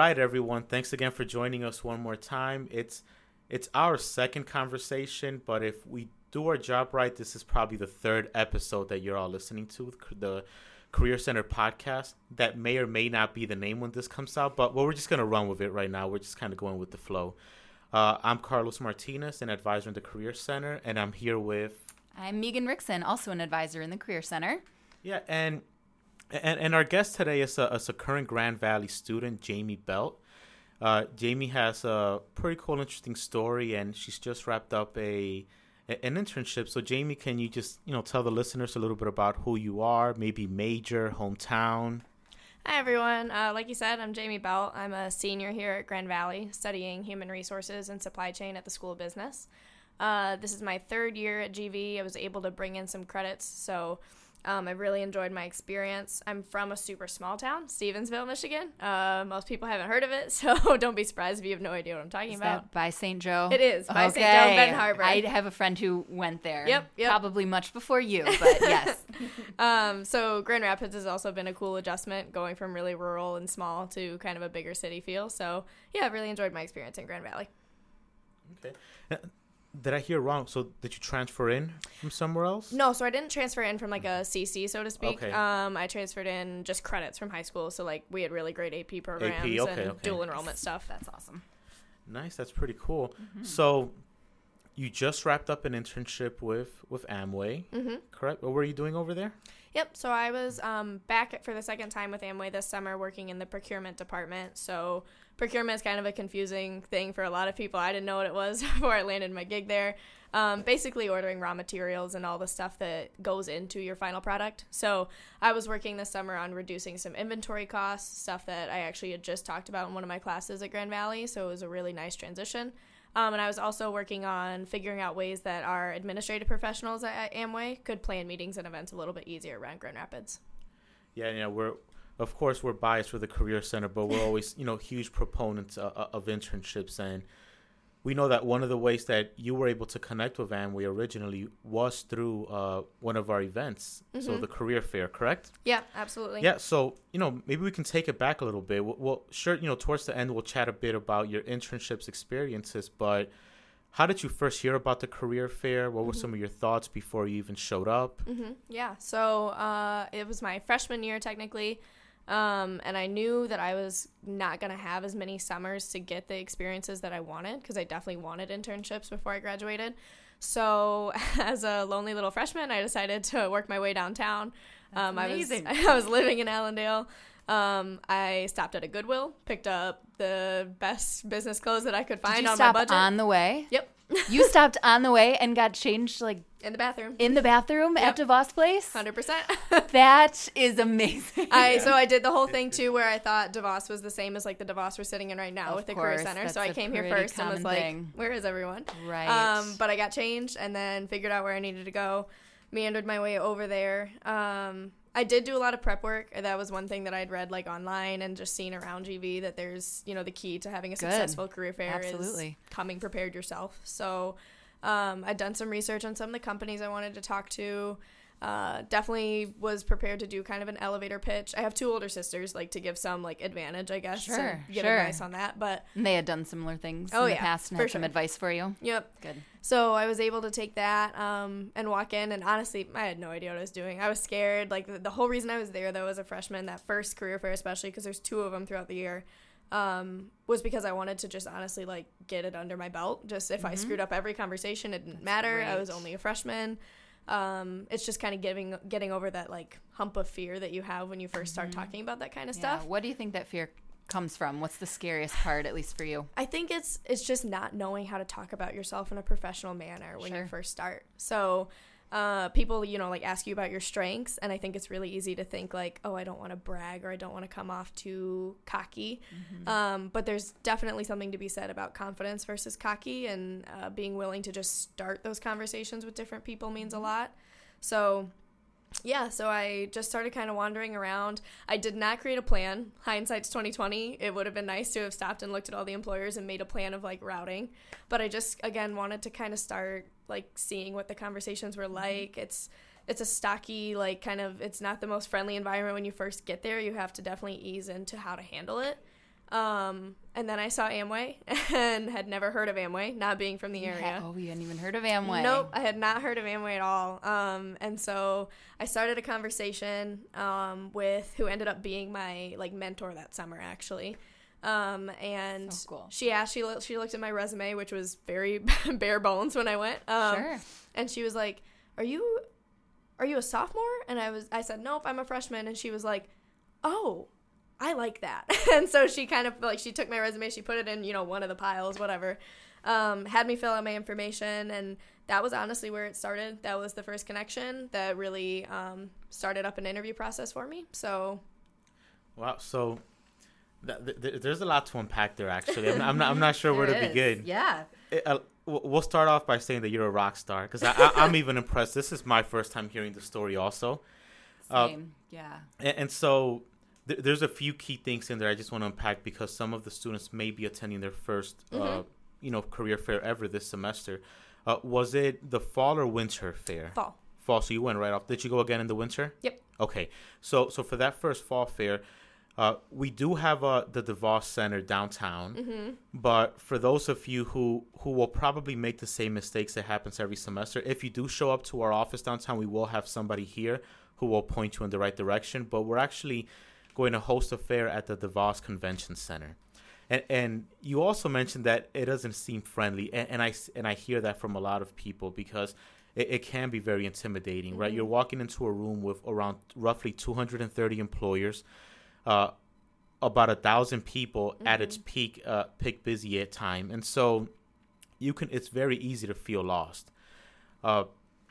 right, everyone. Thanks again for joining us one more time. It's our second conversation, but if we do our job right, this is probably the third episode that you're all listening to, the Career Center podcast. That may or may not be the name when this comes out, but we're just going to run with it right now. We're just kind of going with the flow. I'm Carlos Martinez, an advisor in the Career Center, and I'm here with... I'm Megan Rickson, also an advisor in the Career Center. Yeah, and our guest today is a current Grand Valley student, Jamie Belt. Jamie has a pretty cool, interesting story, and she's just wrapped up an internship. So, Jamie, can you just tell the listeners a little bit about who you are, maybe major, hometown? Hi, everyone. Like you said, I'm Jamie Belt. I'm a senior here at Grand Valley, studying human resources and supply chain at the School of Business. This is my third year at GV. I was able to bring in some credits, so I've really enjoyed my experience. I'm from a super small town, Stevensville, Michigan. Most people haven't heard of it, so don't be surprised if you have no idea what I'm talking about. That by St. Joe? It is, by St. Joe, Benton Harbor. I have a friend who went there. Yep. Probably much before you, but yes. So Grand Rapids has also been a cool adjustment, going from really rural and small to kind of a bigger city feel. So, yeah, I've really enjoyed my experience in Grand Valley. Okay. Did I hear wrong? So did you transfer in from somewhere else? No, so I didn't transfer in from like a CC, so to speak. Okay. I transferred in just credits from high school. So like we had really great AP programs and dual enrollment stuff. That's awesome. Nice. That's pretty cool. Mm-hmm. So you just wrapped up an internship with Amway, correct? What were you doing over there? Yep. So I was back for the second time with Amway this summer working in the procurement department. So procurement is kind of a confusing thing for a lot of people. I didn't know what it was before I landed my gig there. Basically ordering raw materials and all the stuff that goes into your final product. So I was working this summer on reducing some inventory costs, stuff that I actually had just talked about in one of my classes at Grand Valley. So it was a really nice transition. And I was also working on figuring out ways that our administrative professionals at Amway could plan meetings and events a little bit easier around Grand Rapids. Yeah, we're biased for the Career Center, but we're always, huge proponents of internships. And we know that one of the ways that you were able to connect with Amway originally was through one of our events, so the Career Fair, correct? Yeah, absolutely. Yeah, so, maybe we can take it back a little bit. Well, sure, towards the end, we'll chat a bit about your internships experiences, but how did you first hear about the Career Fair? What were some of your thoughts before you even showed up? Yeah, so it was my freshman year, technically. And I knew that I was not going to have as many summers to get the experiences that I wanted, because I definitely wanted internships before I graduated. So as a lonely little freshman, I decided to work my way downtown. That's amazing. I was living in Allendale. I stopped at a Goodwill, picked up the best business clothes that I could find on my budget. Did you stop on the way? Yep. You stopped on the way and got changed in the bathroom. In the bathroom at DeVos Place? 100%. That is amazing. So I did the whole thing too, where I thought DeVos was the same as like the DeVos we're sitting in right now with the Career Center. So I came here first and was like, where is everyone? Right. But I got changed and then figured out where I needed to go, meandered my way over there. I did do a lot of prep work. That was one thing that I'd read online and just seen around GV, that there's, the key to having a successful career fair is coming prepared yourself. So I'd done some research on some of the companies I wanted to talk to. Definitely was prepared to do kind of an elevator pitch. I have two older sisters, to give some advantage, I guess, to give advice on that. But and they had done similar things in the past and had some advice for you. Yep. Good. So I was able to take that and walk in, and honestly, I had no idea what I was doing. I was scared. The whole reason I was there, though, as a freshman, that first career fair especially, because there's two of them throughout the year, was because I wanted to just honestly get it under my belt. Just if I screwed up every conversation, it didn't matter. Right. I was only a freshman. It's just kind of getting over that hump of fear that you have when you first start talking about that kind of stuff. What do you think that fear comes from? What's the scariest part, at least for you? I think it's just not knowing how to talk about yourself in a professional manner when you first start. So people, ask you about your strengths, and I think it's really easy to think oh, I don't want to brag, or I don't want to come off too cocky. But there's definitely something to be said about confidence versus cocky, and being willing to just start those conversations with different people means a lot. So I just started kind of wandering around. I did not create a plan. Hindsight's 2020. It would have been nice to have stopped and looked at all the employers and made a plan of routing. But I just, again, wanted to kind of start seeing what the conversations were like. It's a stocky, it's not the most friendly environment when you first get there. You have to definitely ease into how to handle it. And then I saw Amway and had never heard of Amway, not being from the area. You hadn't even heard of Amway. Nope, I had not heard of Amway at all. And so I started a conversation with who ended up being my like mentor that summer, actually. And so cool. She looked at my resume, which was very bare bones when I went. Sure. And she was like, "Are you a sophomore?" And I said, "Nope, I'm a freshman." And she was like, "Oh, I like that." And so she kind of like, she took my resume, she put it in, one of the piles, whatever, had me fill out my information. And that was honestly where it started. That was the first connection that really started up an interview process for me. So. Wow. So there's a lot to unpack there, actually. I'm not sure where to begin. Yeah. We'll start off by saying that you're a rock star, because I'm even impressed. This is my first time hearing the story also. Same. Yeah. And so there's a few key things in there I just want to unpack, because some of the students may be attending their first, career fair ever this semester. Was it the fall or winter fair? Fall. Fall. So you went right off. Did you go again in the winter? Yep. Okay. So for that first fall fair, we do have the DeVos Center downtown. But for those of you who will probably make the same mistakes that happens every semester, if you do show up to our office downtown, we will have somebody here who will point you in the right direction. But we're actually going to host a fair at the DeVos Convention Center. And you also mentioned that it doesn't seem friendly. And I hear that from a lot of people, because it can be very intimidating, right? You're walking into a room with around roughly 230 employers, about 1,000 people at its peak busy at time. And so it's very easy to feel lost. A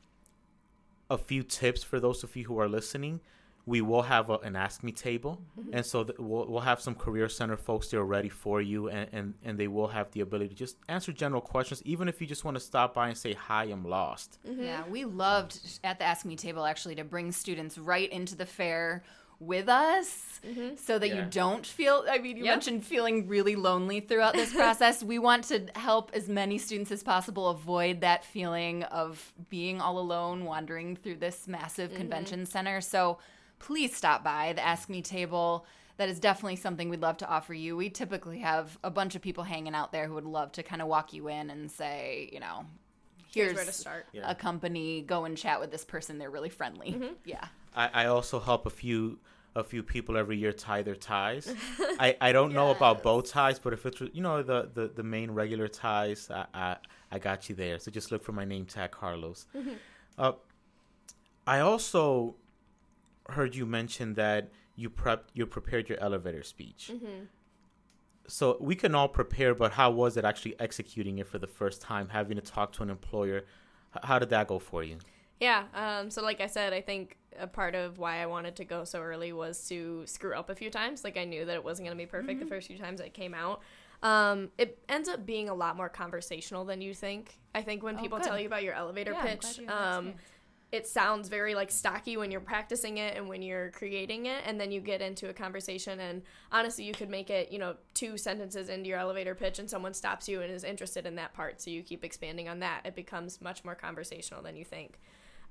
few tips for those of you who are listening: we will have an Ask Me table. And so we'll have some Career Center folks there ready for you, and they will have the ability to just answer general questions, even if you just want to stop by and say, "Hi, I'm lost." Yeah, we loved at the Ask Me table actually to bring students right into the fair with us, so that you don't feel, you mentioned feeling really lonely throughout this process. We want to help as many students as possible avoid that feeling of being all alone wandering through this massive convention center. So please stop by the Ask Me table. That is definitely something we'd love to offer you. We typically have a bunch of people hanging out there who would love to kind of walk you in and say, here's where to start. A company, go and chat with this person. They're really friendly. Yeah. I also help a few people every year tie their ties. I don't know about bow ties, but if it's the main regular ties, I got you there. So just look for my name tag, Carlos. I also heard you mention that you prepared your elevator speech. So we can all prepare, but how was it actually executing it for the first time, having to talk to an employer? How did that go for you? Yeah, so like I said, I think a part of why I wanted to go so early was to screw up a few times. Like, I knew that it wasn't going to be perfect the first few times it came out. It ends up being a lot more conversational than you think. I think when people tell you about your elevator pitch, it sounds very like stocky when you're practicing it and when you're creating it, and then you get into a conversation, and honestly you could make it 2 sentences into your elevator pitch and someone stops you and is interested in that part, so you keep expanding on that. It becomes much more conversational than you think.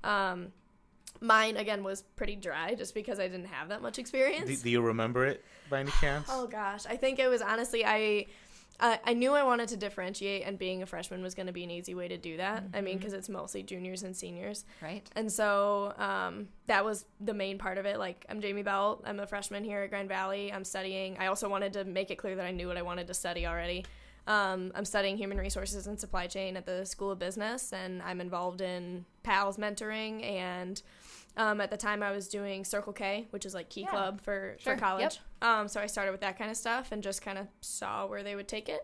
Mine again was pretty dry just because I didn't have that much experience. Do you remember it by any chance? Oh gosh, I think it was honestly I knew I wanted to differentiate, and being a freshman was going to be an easy way to do that. I mean, because it's mostly juniors and seniors. Right. And so that was the main part of it. Like, I'm Jamie Bell. I'm a freshman here at Grand Valley. I'm studying. I also wanted to make it clear that I knew what I wanted to study already. I'm studying human resources and supply chain at the School of Business, and I'm involved in PALS mentoring, and at the time I was doing Circle K, which is like Key Club for college. Yep. So I started with that kind of stuff and just kind of saw where they would take it.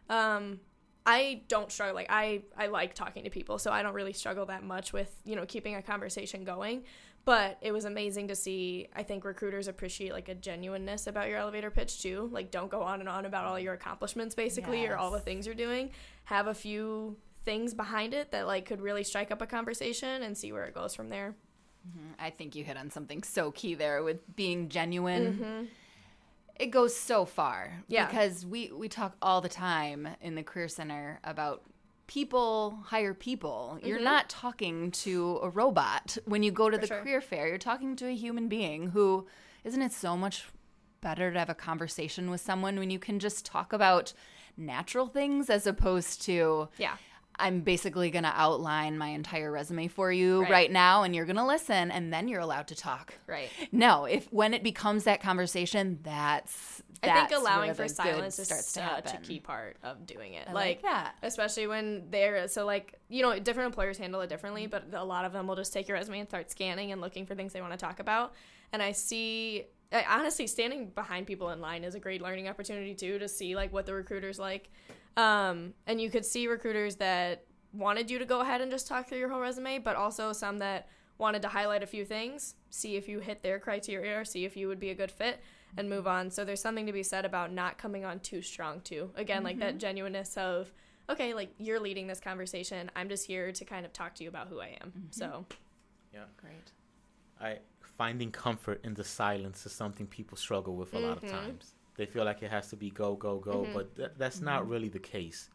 I don't struggle. Like, I like talking to people, so I don't really struggle that much with, keeping a conversation going. But it was amazing to see. I think recruiters appreciate like a genuineness about your elevator pitch too. Like, don't go on and on about all your accomplishments basically, or all the things you're doing. Have a few things behind it that like could really strike up a conversation and see where it goes from there. I think you hit on something so key there with being genuine. It goes so far. Yeah. Because we talk all the time in the Career Center about people hire people. You're not talking to a robot when you go to the career fair. You're talking to a human being who, isn't it so much better to have a conversation with someone when you can just talk about natural things as opposed to, I'm basically going to outline my entire resume for you right now, and you're going to listen, and then you're allowed to talk. Right. No, when it becomes that conversation, I think allowing for silence is such a key part of doing it. I like that. Especially when different employers handle it differently, but a lot of them will just take your resume and start scanning and looking for things they want to talk about. And honestly, standing behind people in line is a great learning opportunity too, to see like what the recruiter's like. And you could see recruiters that wanted you to go ahead and just talk through your whole resume, but also some that wanted to highlight a few things, see if you hit their criteria, or see if you would be a good fit, and move on. So there's something to be said about not coming on too strong too. Again, like that genuineness of, okay, like you're leading this conversation. I'm just here to kind of talk to you about who I am. So, yeah, great. Finding comfort in the silence is something people struggle with a lot of times. They feel like it has to be go, go, go, but that's not really the case.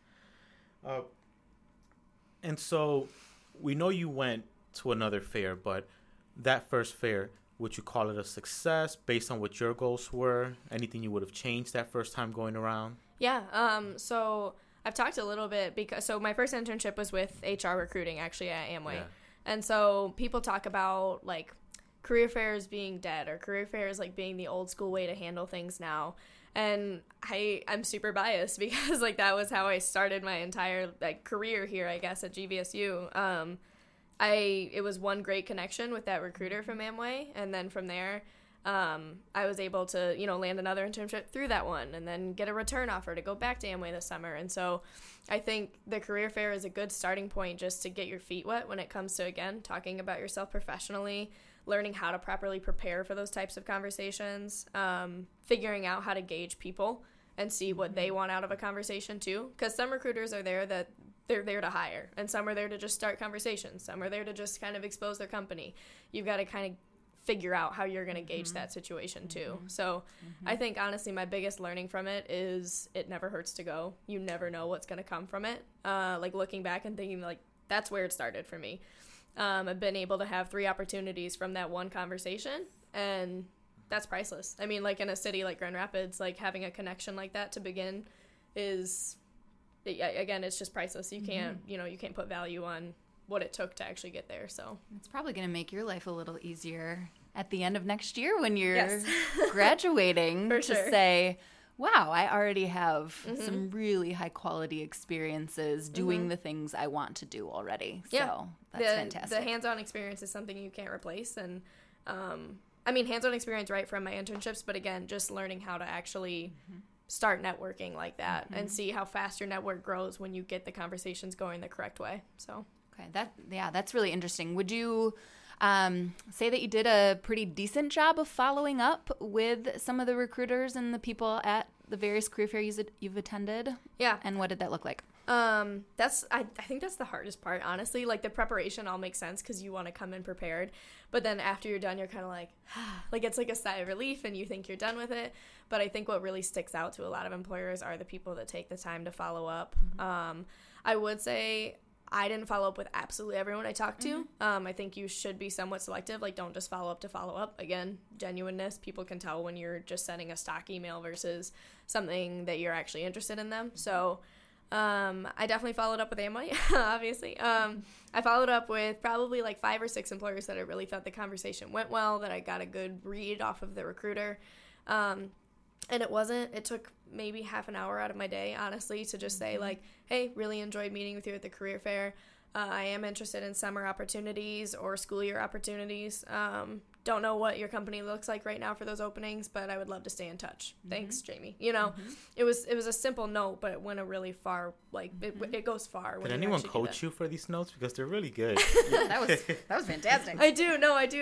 And so we know you went to another fair, but that first fair, would you call it a success based on what your goals were? Anything you would have changed that first time going around? Yeah. So I've talked a little bit so my first internship was with HR recruiting actually at Amway. Yeah. And so people talk about like career fairs being dead, or career fairs like being the old school way to handle things now. And I'm super biased because like that was how I started my entire like career here, I guess, at GVSU. It was one great connection with that recruiter from Amway, and then from there I was able to land another internship through that one, and then get a return offer to go back to Amway this summer. And so I think the career fair is a good starting point just to get your feet wet when it comes to, again, talking about yourself professionally, learning how to properly prepare for those types of conversations, figuring out how to gauge people and see what they want out of a conversation too. Because some recruiters are there that they're there to hire, and some are there to just start conversations. Some are there to just kind of expose their company. You've got to kind of figure out how you're going to gauge that situation too. So I think honestly my biggest learning from it is it never hurts to go. You never know what's going to come from it. Like looking back and thinking like that's where it started for me. I've been able to have 3 opportunities from that one conversation, and that's priceless. I mean, like in a city like Grand Rapids, like having a connection like that to begin is, again, it's just priceless. You can't, you can't put value on what it took to actually get there. So it's probably going to make your life a little easier at the end of next year when you're graduating to say, wow, I already have some really high quality experiences doing the things I want to do already. So that's fantastic. The hands-on experience is something you can't replace. And I mean, hands-on experience right from my internships, but again, just learning how to actually start networking like that and see how fast your network grows when you get the conversations going the correct way. So okay, that's really interesting. Would you say that you did a pretty decent job of following up with some of the recruiters and the people at the various career fairs you've attended? Yeah. And what did that look like? I think that's the hardest part, honestly. Like the preparation all makes sense because you want to come in prepared, but then after you're done, you're kind of like, like it's like a sigh of relief and you think you're done with it. But I think what really sticks out to a lot of employers are the people that take the time to follow up. I would say I didn't follow up with absolutely everyone I talked to. I think you should be somewhat selective. Like, don't just follow up to follow up. Again, genuineness. People can tell when you're just sending a stock email versus something that you're actually interested in them. So I definitely followed up with Amway, obviously. I followed up with probably like 5 or 6 employers that I really thought the conversation went well, that I got a good read off of the recruiter. And it took maybe half an hour out of my day, honestly, to just say like, hey, really enjoyed meeting with you at the career fair. I am interested in summer opportunities or school year opportunities. Don't know what your company looks like right now for those openings, but I would love to stay in touch. Thanks, Jamie. It was a simple note, but it went a really far, like it goes far. Did anyone coach you for these notes? Because they're really good. That was fantastic. I do.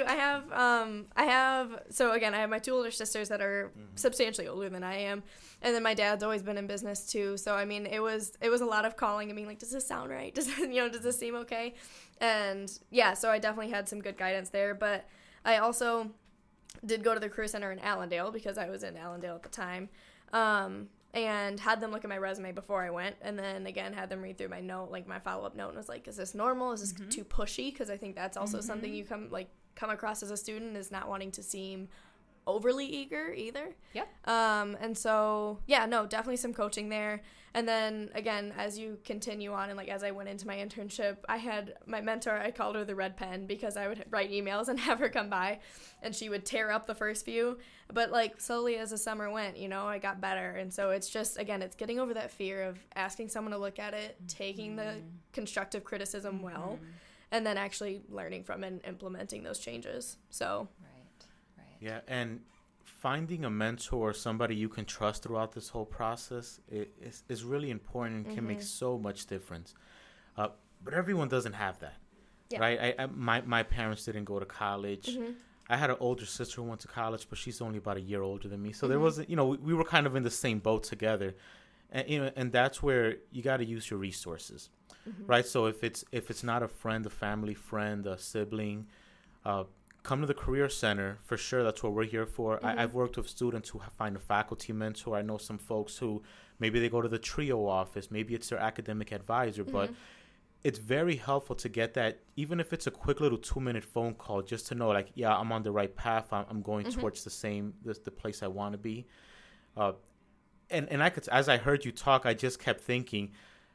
I have, so again, I have my 2 older sisters that are substantially older than I am. And then my dad's always been in business too. So, I mean, it was a lot of calling and being like, does this sound right? Does this seem okay? And yeah, so I definitely had some good guidance there. But I also did go to the career center in Allendale because I was in Allendale at the time, and had them look at my resume before I went, and then again had them read through my note, like my follow-up note, and was like, is this normal? Is this too pushy? Because I think that's also something you come across as a student, is not wanting to seem overly eager either. Yeah. And so, yeah, no, definitely some coaching there. And then, again, as you continue on and, like, as I went into my internship, I had my mentor, I called her the red pen because I would write emails and have her come by, and she would tear up the first few. But, like, slowly as the summer went, you know, I got better. And so it's just, again, it's getting over that fear of asking someone to look at it, taking the constructive criticism well, and then actually learning from and implementing those changes. So. Right. Yeah, and finding a mentor or somebody you can trust throughout this whole process is really important and can make so much difference. But everyone doesn't have that, right? My parents didn't go to college. I had an older sister who went to college, but she's only about a year older than me. So there wasn't, you know, we were kind of in the same boat together. And, you know, and that's where you got to use your resources, right? So if it's not a friend, a family friend, a sibling, come to the Career Center. For sure, that's what we're here for. I've worked with students who find a faculty mentor. I know some folks who maybe they go to the TRIO office. Maybe it's their academic advisor. But it's very helpful to get that, even if it's a quick little 2-minute phone call, just to know, like, yeah, I'm on the right path. I'm going towards the place I want to be. And I could, as I heard you talk, I just kept thinking,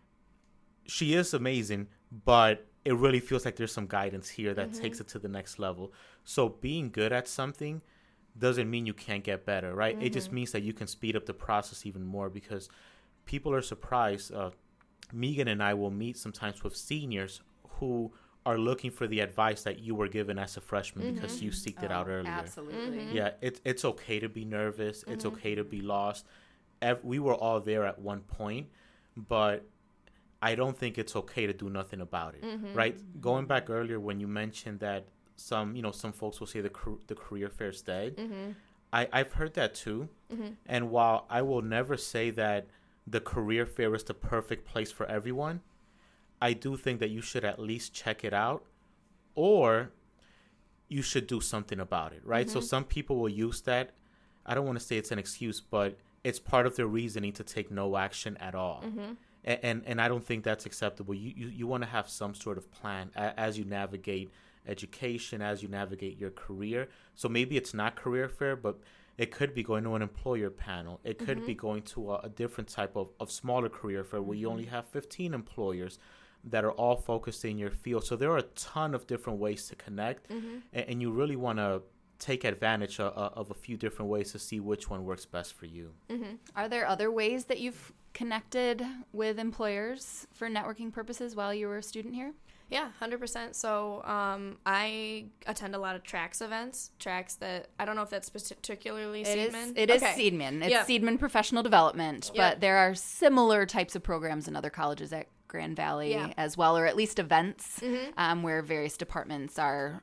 she is amazing, but it really feels like there's some guidance here that takes it to the next level. So being good at something doesn't mean you can't get better, right? It just means that you can speed up the process even more, because people are surprised. Megan and I will meet sometimes with seniors who are looking for the advice that you were given as a freshman because you seeked it out earlier. Absolutely. Yeah, it's okay to be nervous. It's okay to be lost. We were all there at one point, but I don't think it's okay to do nothing about it, right? Going back earlier when you mentioned that some folks will say the career fair's dead. I've heard that too. And while I will never say that the career fair is the perfect place for everyone, I do think that you should at least check it out, or you should do something about it, right? So some people will use that. I don't want to say it's an excuse, but it's part of their reasoning to take no action at all. And I don't think that's acceptable. You want to have some sort of plan as you navigate education, as you navigate your career. So maybe it's not career fair, but it could be going to an employer panel. It could be going to a different type of smaller career fair where you only have 15 employers that are all focused in your field. So there are a ton of different ways to connect, and you really want to take advantage of a few different ways to see which one works best for you. Are there other ways that you've connected with employers for networking purposes while you were a student here? Yeah, 100%. So I attend a lot of TRAX events. TRAX, that I don't know if that's particularly Seidman. It is Seidman. It's Seidman Professional Development, but there are similar types of programs in other colleges at Grand Valley as well, or at least events where various departments are,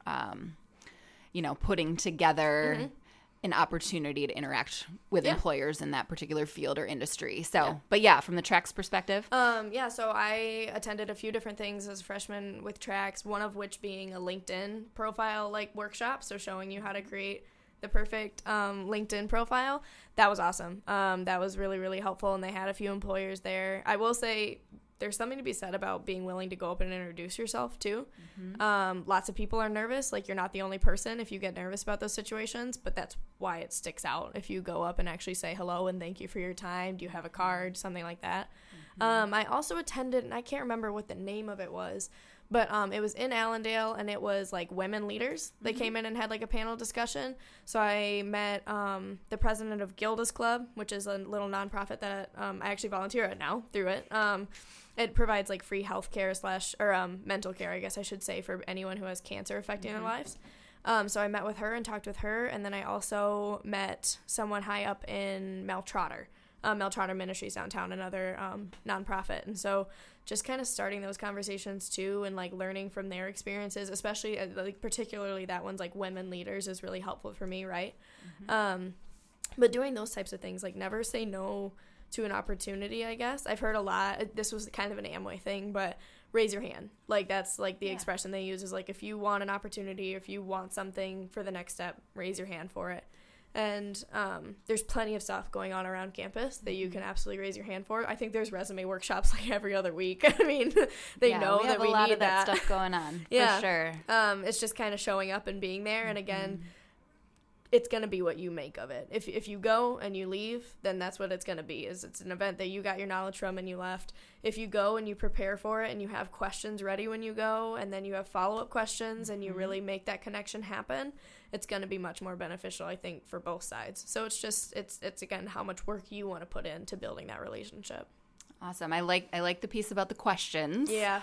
putting together an opportunity to interact with employers in that particular field or industry. So, but from the TRAX perspective. So I attended a few different things as a freshman with TRAX, one of which being a LinkedIn profile workshop. So showing you how to create the perfect LinkedIn profile. That was awesome. That was really, really helpful. And they had a few employers there. I will say there's something to be said about being willing to go up and introduce yourself too. Lots of people are nervous. You're not the only person if you get nervous about those situations, but that's why it sticks out. If you go up and actually say hello and thank you for your time, do you have a card, something like that. I also attended, and I can't remember what the name of it was, but it was in Allendale, and it was women leaders. They came in and had a panel discussion. So I met the president of Gilda's Club, which is a little nonprofit that I actually volunteer at now through it. It provides free health care or mental care, I guess I should say, for anyone who has cancer affecting their lives. So I met with her and talked with her, and then I also met someone high up in Mel Trotter Ministries downtown, another nonprofit. And so just kind of starting those conversations too, and learning from their experiences, especially particularly that one's women leaders, is really helpful for me, right? But doing those types of things, never say no to an opportunity, I guess. I've heard a lot, this was kind of an Amway thing, but raise your hand. That's the expression they use is if you want an opportunity, or if you want something for the next step, raise your hand for it. And there's plenty of stuff going on around campus that you can absolutely raise your hand for. I think there's resume workshops every other week. I mean, they know that we need that. We have a lot of that stuff going on, for sure. It's just kind of showing up and being there. And again, it's going to be what you make of it. If you go and you leave, then that's what it's going to be. Is it's an event that you got your knowledge from and you left. If you go and you prepare for it and you have questions ready when you go, and then you have follow-up questions and you really make that connection happen, it's going to be much more beneficial, I think, for both sides. So it's just it's again how much work you want to put into building that relationship. Awesome. I like the piece about the questions. Yeah.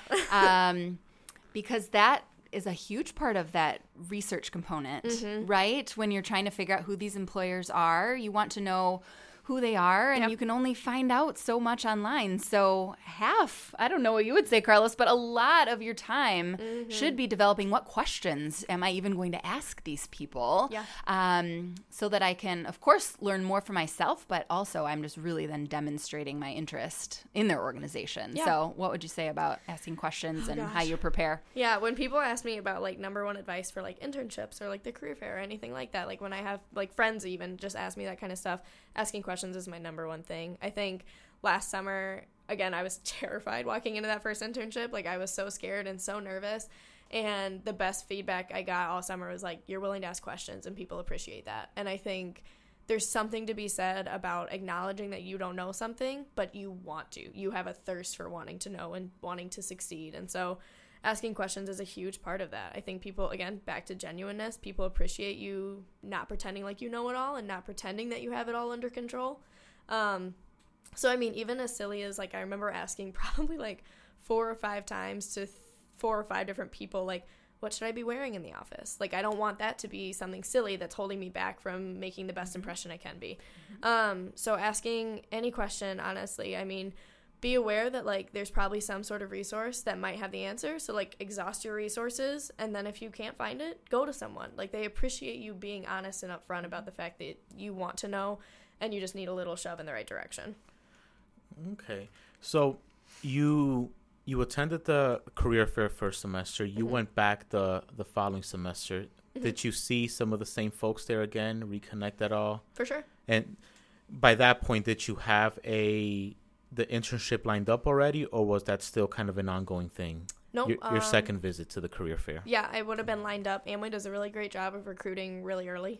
Because that is a huge part of that research component, right? When you're trying to figure out who these employers are, you want to know who they are, and you can only find out so much online. So half, I don't know what you would say, Carlos, but a lot of your time should be developing what questions am I even going to ask these people, so that I can, of course, learn more for myself, but also I'm just really then demonstrating my interest in their organization. Yeah. So what would you say about asking questions and how you prepare? Yeah, when people ask me about, like, number one advice for, like, internships or, like, the career fair or anything like that, like, when I have, like, friends even just ask me that kind of stuff, asking questions is my number one thing. I think last summer, again, I was terrified walking into that first internship. Like, I was so scared and so nervous. And the best feedback I got all summer was, like, you're willing to ask questions, and people appreciate that. And I think there's something to be said about acknowledging that you don't know something, but you want to. You have a thirst for wanting to know and wanting to succeed. And so asking questions is a huge part of that. I think people, again, back to genuineness, people appreciate you not pretending like you know it all and not pretending that you have it all under control. So, I mean, even as silly as, like, I remember asking probably, like, 4 or 5 times to 4 or 5 different people, like, what should I be wearing in the office? Like, I don't want that to be something silly that's holding me back from making the best impression I can be. So asking any question, honestly, I mean, be aware that, like, there's probably some sort of resource that might have the answer. So, like, exhaust your resources, and then if you can't find it, go to someone. Like, they appreciate you being honest and upfront about the fact that you want to know, and you just need a little shove in the right direction. Okay. So you attended the career fair first semester. You went back the following semester. Did you see some of the same folks there again, reconnect at all? For sure. And by that point, did you have the internship lined up already, or was that still kind of an ongoing thing? No. Your second visit to the career fair. Yeah, I would have been lined up. Amway does a really great job of recruiting really early.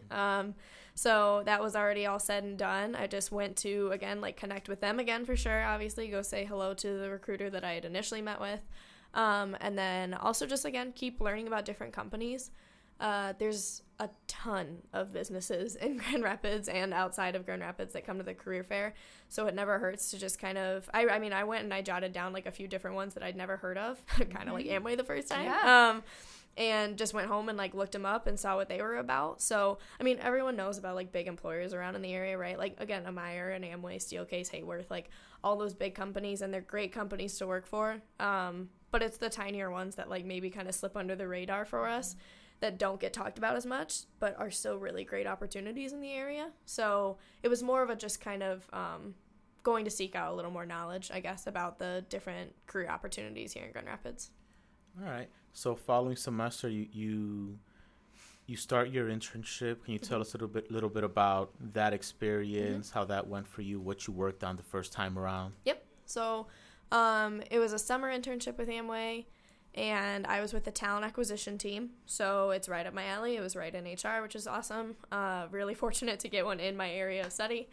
So that was already all said and done. I just went to, again, like, connect with them again for sure. Obviously, go say hello to the recruiter that I had initially met with. And then also just, again, keep learning about different companies. There's a ton of businesses in Grand Rapids and outside of Grand Rapids that come to the career fair, so it never hurts to just kind of, I mean, I went and I jotted down, like, a few different ones that I'd never heard of, kind of like Amway the first time, and just went home and, like, looked them up and saw what they were about. So, I mean, everyone knows about, like, big employers around in the area, right? Like, again, a Meyer, an Amway, Steelcase, Hayworth, like, all those big companies, and they're great companies to work for, but it's the tinier ones that, like, maybe kind of slip under the radar for us, that don't get talked about as much, but are still really great opportunities in the area. So it was more of a just kind of going to seek out a little more knowledge, I guess, about the different career opportunities here in Grand Rapids. All right. So following semester, you start your internship. Can you tell us a little bit about that experience, how that went for you, what you worked on the first time around? Yep. So it was a summer internship with Amway, and I was with the talent acquisition team, so it's right up my alley. It was right in HR, which is awesome. Really fortunate to get one in my area of study.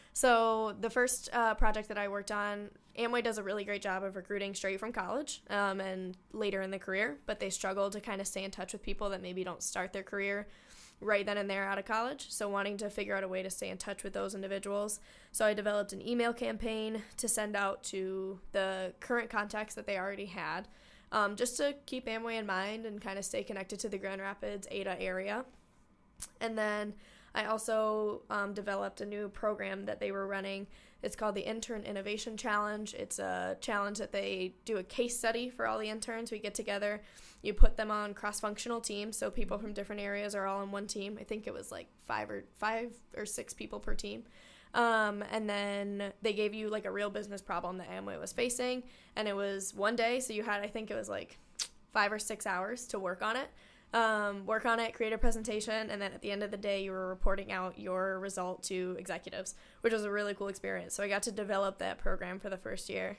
So the first project that I worked on, Amway does a really great job of recruiting straight from college and later in the career, but they struggle to kind of stay in touch with people that maybe don't start their career right then and there out of college, so wanting to figure out a way to stay in touch with those individuals. So I developed an email campaign to send out to the current contacts that they already had, just to keep Amway in mind and kind of stay connected to the Grand Rapids, Ada area. And then I also developed a new program that they were running. It's called the Intern Innovation Challenge. It's a challenge that they do a case study for all the interns. We get together, you put them on cross-functional teams, so people from different areas are all on one team. I think it was like five or six people per team. And then they gave you, like, a real business problem that Amway was facing, and it was one day, so you had, I think it was like 5 or 6 hours to work on it, create a presentation, and then at the end of the day you were reporting out your result to executives, which was a really cool experience. So I got to develop that program for the first year.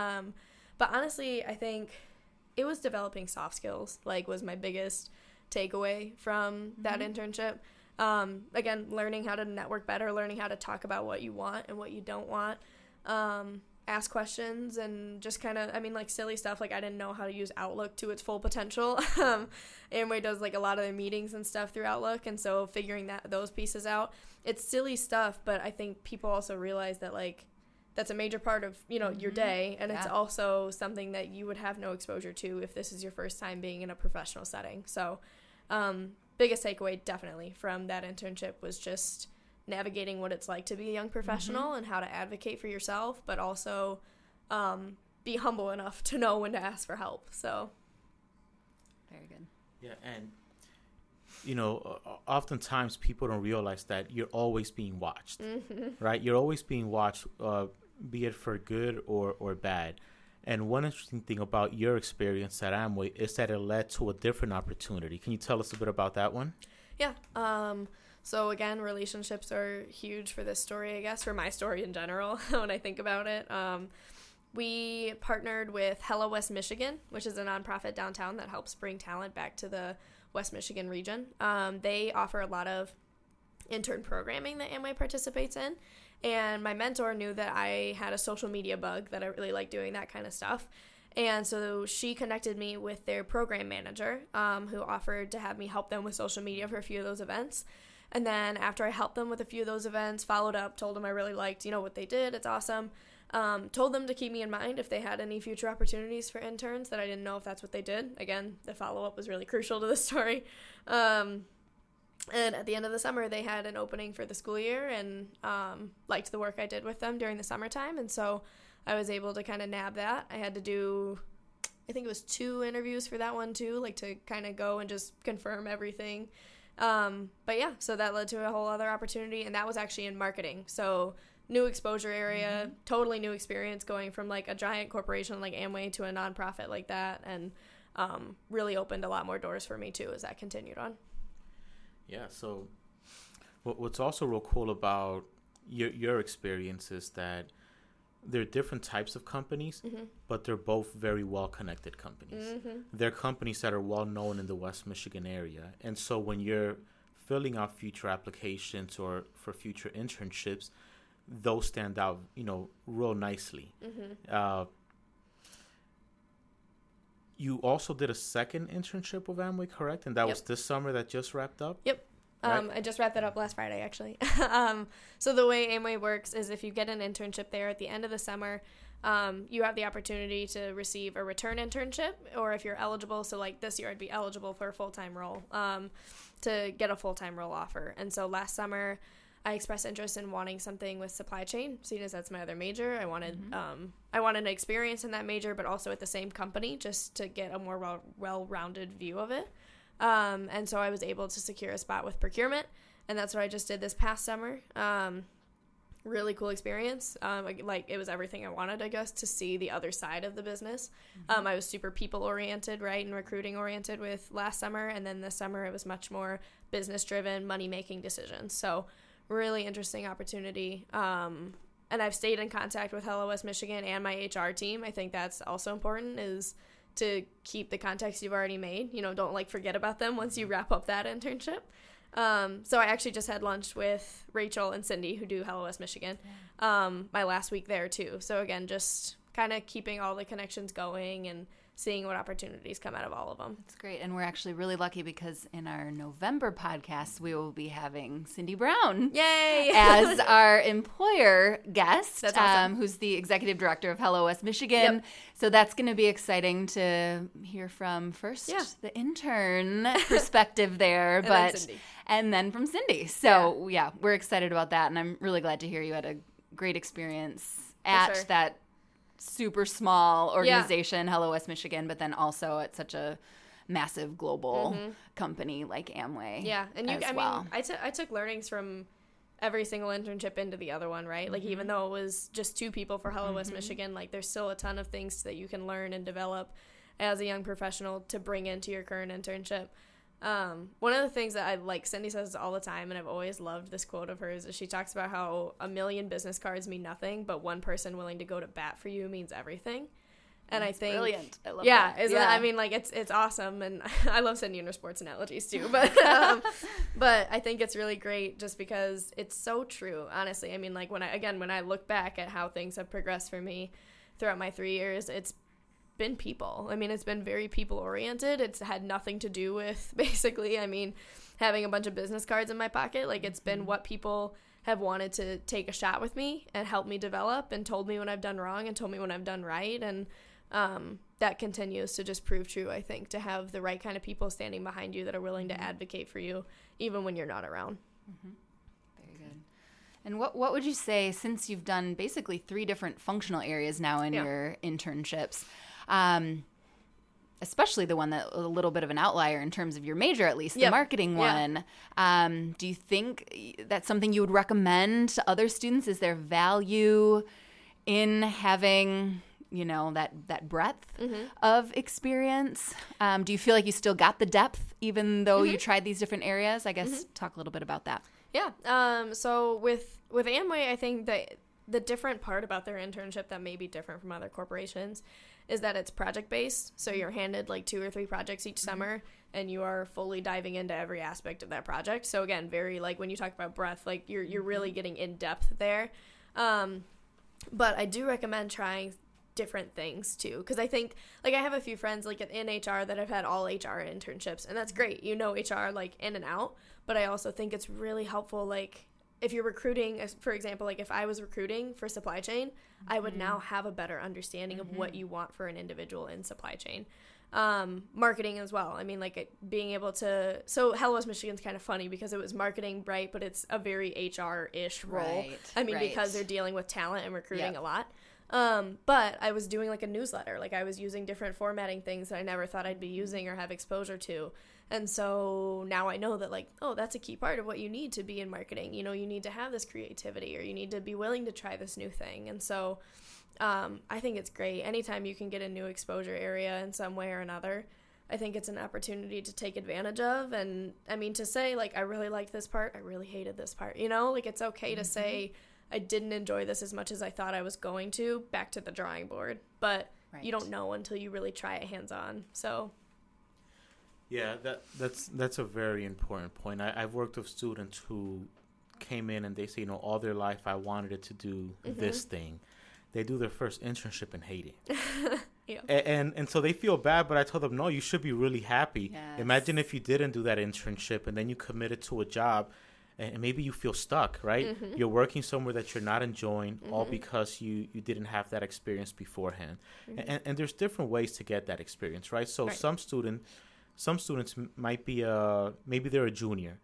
But honestly, I think it was developing soft skills, like, was my biggest takeaway from that internship. again, learning how to network better, learning how to talk about what you want and what you don't want, ask questions, and just kind of, I mean, like, silly stuff. Like, I didn't know how to use Outlook to its full potential. Amway does, like, a lot of their meetings and stuff through Outlook, and so figuring those pieces out, it's silly stuff, but I think people also realize that, like, that's a major part of, you know, your day, and it's also something that you would have no exposure to if this is your first time being in a professional setting. So, biggest takeaway definitely from that internship was just navigating what it's like to be a young professional and how to advocate for yourself, but also be humble enough to know when to ask for help. So very good. Yeah, and you know, oftentimes people don't realize that you're always being watched, right? You're always being watched, be it for good or bad. And one interesting thing about your experience at Amway is that it led to a different opportunity. Can you tell us a bit about that one? Yeah. So again, relationships are huge for this story, I guess, for my story in general, when I think about it. We partnered with Hello West Michigan, which is a nonprofit downtown that helps bring talent back to the West Michigan region. They offer a lot of intern programming that Amway participates in. And my mentor knew that I had a social media bug, that I really like doing that kind of stuff. And so she connected me with their program manager, who offered to have me help them with social media for a few of those events. And then after I helped them with a few of those events, followed up, told them I really liked, you know, what they did. It's awesome. Told them to keep me in mind if they had any future opportunities for interns, that I didn't know if that's what they did. Again, the follow-up was really crucial to the story. And at the end of the summer, they had an opening for the school year, and liked the work I did with them during the summertime. And so I was able to kind of nab that. I had to do, I think it was 2 interviews for that one too, like to kind of go and just confirm everything. But yeah, so that led to a whole other opportunity, and that was actually in marketing. So new exposure area, totally new experience, going from like a giant corporation like Amway to a nonprofit like that, and really opened a lot more doors for me too as that continued on. Yeah, so what's also real cool about your experience is that there are different types of companies, but they're both very well-connected companies. They're companies that are well-known in the West Michigan area. And so when you're filling out future applications or for future internships, those stand out, you know, real nicely. You also did a second internship with Amway, correct? And that was this summer that just wrapped up? Yep. Right. I just wrapped that up last Friday, actually. So the way Amway works is if you get an internship there at the end of the summer, you have the opportunity to receive a return internship, or if you're eligible, so like this year I'd be eligible for a full-time role, to get a full-time role offer. And so last summer I expressed interest in wanting something with supply chain, seeing as that's my other major. I wanted an experience in that major, but also at the same company, just to get a more well-rounded view of it. And so I was able to secure a spot with procurement, and that's what I just did this past summer. Really cool experience. Like, it was everything I wanted, I guess, to see the other side of the business. I was super people-oriented, right, and recruiting-oriented with last summer, and then this summer it was much more business-driven, money-making decisions. So really interesting opportunity. And I've stayed in contact with Hello West Michigan and my HR team. I think that's also important, is to keep the contacts you've already made. You know, don't like forget about them once you wrap up that internship. So I actually just had lunch with Rachel and Cindy, who do Hello West Michigan, my last week there too. So again, just kind of keeping all the connections going and seeing what opportunities come out of all of them. That's great. And we're actually really lucky because in our November podcast, we will be having Cindy Brown. Yay! As our employer guest. That's awesome. Who's the executive director of Hello West Michigan. Yep. So that's going to be exciting to hear from first the intern perspective there. And then from Cindy. So yeah, we're excited about that. And I'm really glad to hear you had a great experience at that super small organization, Hello West Michigan, but then also at such a massive global company like Amway. Yeah, and I took learnings from every single internship into the other one, right? Like, even though it was just 2 people for Hello West Michigan, like, there's still a ton of things that you can learn and develop as a young professional to bring into your current internship. One of the things that Cindy says all the time, and I've always loved this quote of hers, is she talks about how 1 million business cards mean nothing, but 1 person willing to go to bat for you means everything. And I think brilliant. I love that. Isn't I mean, like it's awesome, and I love sending you sports analogies too. But but I think it's really great just because it's so true. Honestly, I mean, like when I look back at how things have progressed for me throughout my 3 years, it's been people. I mean, it's been very people oriented. It's had nothing to do with basically, I mean, having a bunch of business cards in my pocket. Like it's been what people have wanted to take a shot with me and help me develop and told me when I've done wrong and told me when I've done right. And that continues to just prove true, I think, to have the right kind of people standing behind you that are willing to advocate for you even when you're not around. Mm-hmm. Very good. And what would you say, since you've done basically 3 different functional areas now in your internships, especially the one that a little bit of an outlier in terms of your major, at least the marketing one. Do you think that's something you would recommend to other students? Is there value in having, that breadth of experience? Do you feel like you still got the depth even though you tried these different areas? I guess talk a little bit about that. Yeah. So with Amway, I think that the different part about their internship that may be different from other corporations is that it's project-based. So you're handed like 2 or 3 projects each summer, and you are fully diving into every aspect of that project. So again, very like when you talk about breadth, like you're really getting in depth there. But I do recommend trying different things too, because I think like I have a few friends like in HR that have had all HR internships, and that's great. HR like in and out, but I also think it's really helpful like if you're recruiting, for example, like if I was recruiting for supply chain, I would now have a better understanding of what you want for an individual in supply chain. Marketing as well. I mean, like being able to, so Hello West Michigan's kind of funny because it was marketing, right? But it's a very HR-ish role. Right, I mean, because they're dealing with talent and recruiting a lot. But I was doing like a newsletter. Like I was using different formatting things that I never thought I'd be using or have exposure to. And so now I know that like, oh, that's a key part of what you need to be in marketing. You need to have this creativity or you need to be willing to try this new thing. And so I think it's great. Anytime you can get a new exposure area in some way or another, I think it's an opportunity to take advantage of. And I mean, to say like, I really liked this part, I really hated this part, like it's okay to say, I didn't enjoy this as much as I thought I was going to, back to the drawing board. But you don't know until you really try it hands-on. So yeah, that's a very important point. I've worked with students who came in and they say, all their life I wanted it to do this thing. They do their first internship and hate it. And so they feel bad, but I told them, no, you should be really happy. Yes. Imagine if you didn't do that internship and then you committed to a job and maybe you feel stuck, right? You're working somewhere that you're not enjoying, all because you didn't have that experience beforehand. And there's different ways to get that experience, right? So some students might be maybe they're a junior.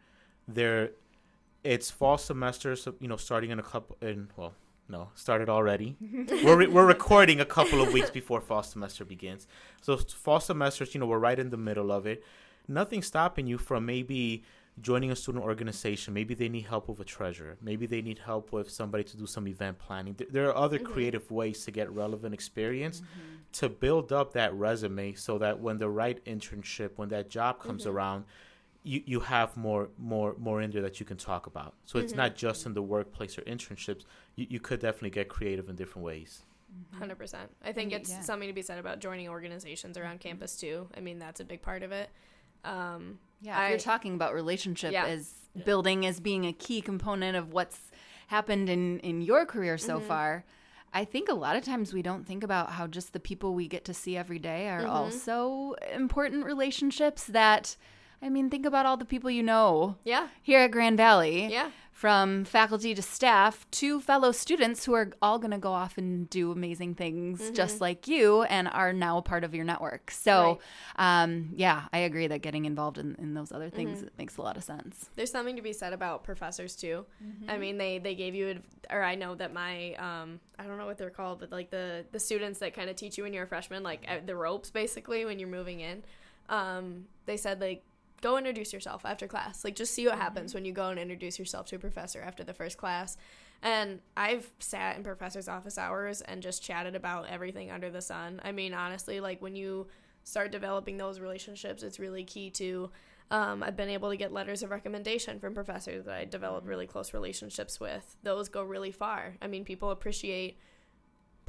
It's fall semester, so starting in started already. We're recording a couple of weeks before fall semester begins. So fall semesters, we're right in the middle of it. Nothing's stopping you from maybe joining a student organization. Maybe they need help with a treasurer. Maybe they need help with somebody to do some event planning. There are other creative ways to get relevant experience to build up that resume so that when the right internship, when that job comes around, you have more in there that you can talk about. So it's not just in the workplace or internships. You could definitely get creative in different ways. 100%. I think it's something to be said about joining organizations around campus too. I mean, that's a big part of it. If you're talking about relationship as building as being a key component of what's happened in your career so far, I think a lot of times we don't think about how just the people we get to see every day are also important relationships that, I mean, think about all the people here at Grand Valley, from faculty to staff to fellow students who are all going to go off and do amazing things just like you and are now a part of your network. So, I agree that getting involved in those other things makes a lot of sense. There's something to be said about professors too. I mean, they gave you, or I know that my, I don't know what they're called, but like the students that kind of teach you when you're a freshman, like the ropes basically when you're moving in, they said like, go introduce yourself after class. Like, just see what happens when you go and introduce yourself to a professor after the first class. And I've sat in professors' office hours and just chatted about everything under the sun. I mean, honestly, like, when you start developing those relationships, it's really key to, I've been able to get letters of recommendation from professors that I developed really close relationships with. Those go really far. I mean, people appreciate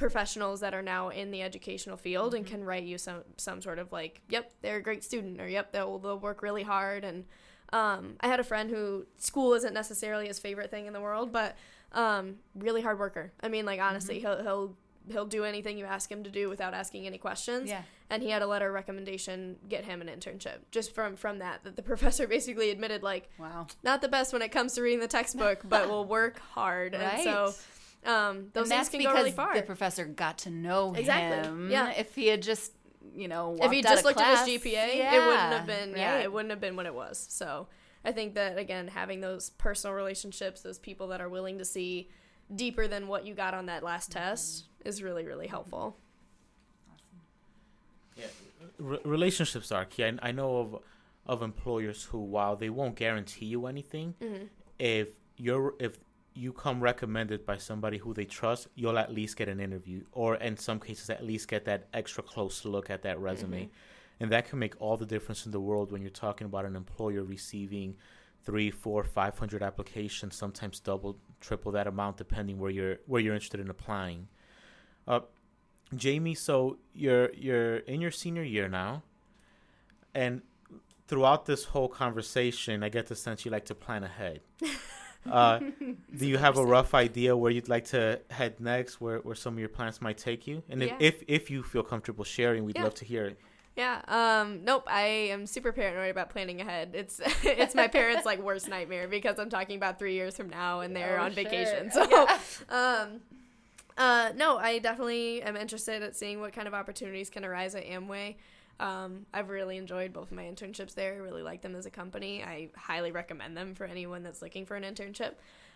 professionals that are now in the educational field and can write you some sort of like, yep, they're a great student, or yep, they'll work really hard. And I had a friend who school isn't necessarily his favorite thing in the world, but really hard worker. I mean, like, honestly, he'll do anything you ask him to do without asking any questions. Yeah. And he had a letter of recommendation get him an internship just from that the professor basically admitted, like, wow, not the best when it comes to reading the textbook, but will work hard. Right. And so those things can go really far. The professor got to know him. Yeah. If he had just, if he just looked at his GPA, it wouldn't have been. Right. Yeah, it wouldn't have been what it was. So I think that, again, having those personal relationships, those people that are willing to see deeper than what you got on that last test, is really, really helpful. Yeah, relationships are key. I know of employers who, while they won't guarantee you anything, if you come recommended by somebody who they trust, you'll at least get an interview, or in some cases at least get that extra close look at that resume. And that can make all the difference in the world when you're talking about an employer receiving 300, 400, 500 applications, sometimes double, triple that amount, depending where you're interested in applying. Jamie, so you're in your senior year now, and throughout this whole conversation, I get the sense you like to plan ahead. Do you have a rough idea where you'd like to head next, where some of your plans might take you? And if you feel comfortable sharing, we'd love to hear it. Yeah. Nope. I am super paranoid about planning ahead. It's my parents' like worst nightmare, because I'm talking about 3 years from now and they're on vacation. So, no, I definitely am interested at seeing what kind of opportunities can arise at Amway. I've really enjoyed both of my internships there. I really like them as a company. I highly recommend them for anyone that's looking for an internship.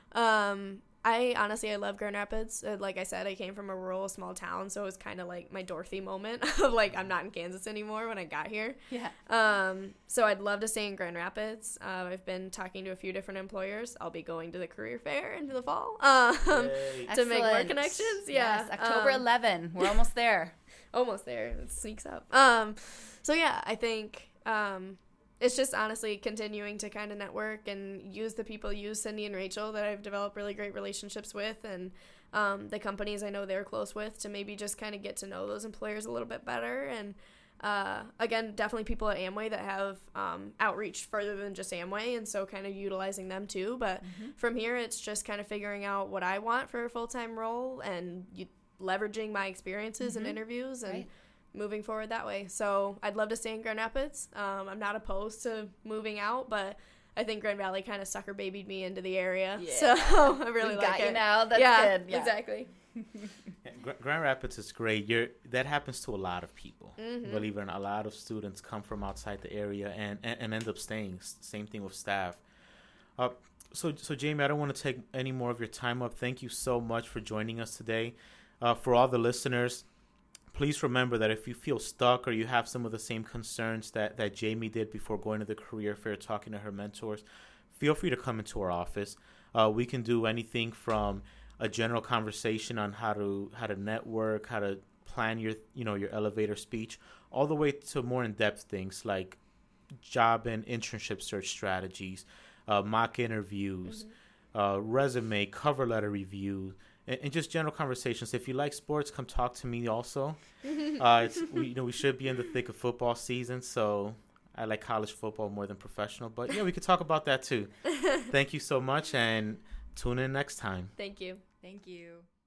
I love Grand Rapids. Like I said, I came from a rural small town, so it was kind of like my Dorothy moment of like, I'm not in Kansas anymore when I got here. Yeah. So I'd love to stay in Grand Rapids. I've been talking to a few different employers. I'll be going to the career fair in the fall to make more connections. Yeah. Yes, October 11. We're almost there. Almost there. It sneaks up. So yeah, I think it's just honestly continuing to kind of network and use the people, use Cindy and Rachel that I've developed really great relationships with, and the companies I know they're close with, to maybe just kind of get to know those employers a little bit better. And again, definitely people at Amway that have outreach further than just Amway, and so kind of utilizing them too. But from here, it's just kind of figuring out what I want for a full-time role and leveraging my experiences and interviews and moving forward that way. So I'd love to stay in Grand Rapids. I'm not opposed to moving out, but I think Grand Valley kind of sucker babied me into the area. Yeah. So I really like it. You now. That's good. Yeah, exactly. Grand Rapids is great. That happens to a lot of people. Believe it or not, a lot of students come from outside the area and end up staying. Same thing with staff. So Jamie, I don't want to take any more of your time up. Thank you so much for joining us today. For all the listeners, please remember that if you feel stuck or you have some of the same concerns that Jamie did before going to the career fair, talking to her mentors, feel free to come into our office. We can do anything from a general conversation on how to network, how to plan your elevator speech, all the way to more in-depth things like job and internship search strategies, mock interviews, resume, cover letter review, and just general conversations. If you like sports, come talk to me also. We should be in the thick of football season, so I like college football more than professional. But yeah, we could talk about that too. Thank you so much, and tune in next time. Thank you. Thank you.